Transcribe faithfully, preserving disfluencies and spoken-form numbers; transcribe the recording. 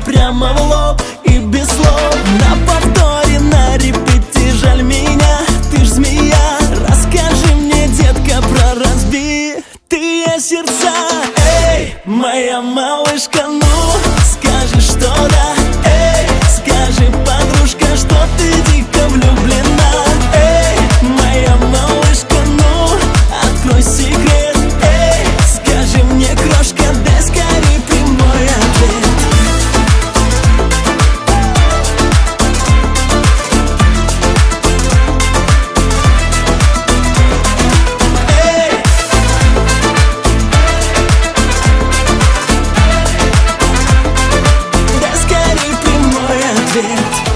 прямо в лоб и без слов. На повторе, на репите, жаль меня, ты ж змея. Расскажи мне, детка, про разбитые сердца. Эй, моя малышка, ну скажи, что да. Эй, скажи, подружка, что ты дико влюблена. Эй, моя малышка, ну открой секрет. Эй, скажи мне, крошка, дай скорее прямой ответ. Эй, дай скорее прямой ответ.